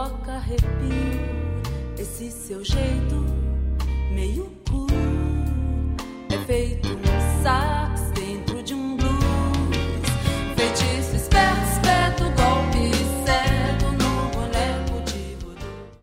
provoca arrepio. Esse seu jeito meio cool é feito um saco